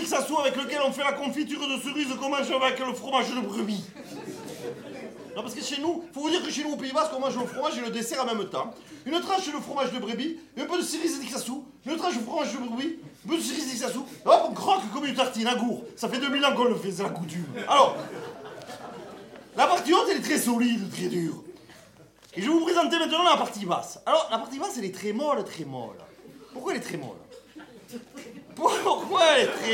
d'Ixassou avec lequel on fait la confiture de cerise qu'on mange avec le fromage de brebis. Non, parce que chez nous, faut vous dire que chez nous au Pays Basque, on mange le fromage et le dessert en même temps. Une tranche de fromage de brebis, un peu de cerise d'Ixassou, une tranche de fromage de brebis, un peu de cerise d'Ixassou. Hop, on croque comme une tartine à gourde. Ça fait 2000 ans qu'on le fait, c'est la coutume. Alors, la partie haute, elle est très solide, très dure. Et je vais vous présenter maintenant la partie basse. Alors, la partie basse, elle est très molle, très molle. Pourquoi elle est très molle? Pourquoi elle est très